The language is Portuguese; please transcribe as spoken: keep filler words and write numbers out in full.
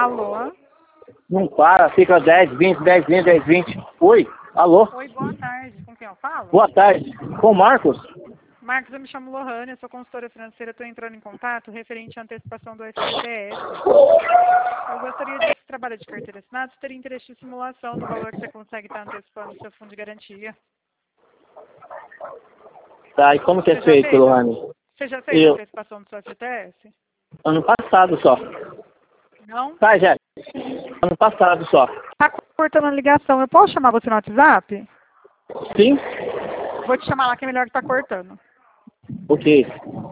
Alô? Não para, fica dez, vinte, dez, vinte, dez, vinte. Oi, alô? Oi, boa tarde. Com quem eu falo? Boa tarde. Com o Marcos? Marcos, eu me chamo Lohane, eu sou consultora financeira, estou entrando em contato referente à antecipação do F G T S. Eu gostaria de esse trabalho de carteira assinada, se teria interesse de simulação do valor que você consegue estar antecipando no seu fundo de garantia. Tá, e como que é Você já feito, fez? Lohane? Você já fez a Eu, antecipação do seu F G T S? ano passado só. Não? Tá, Jéssica? Ano passado só. Tá cortando a ligação. Eu posso chamar você no WhatsApp? Sim? Vou te chamar lá que é melhor que tá cortando. Ok.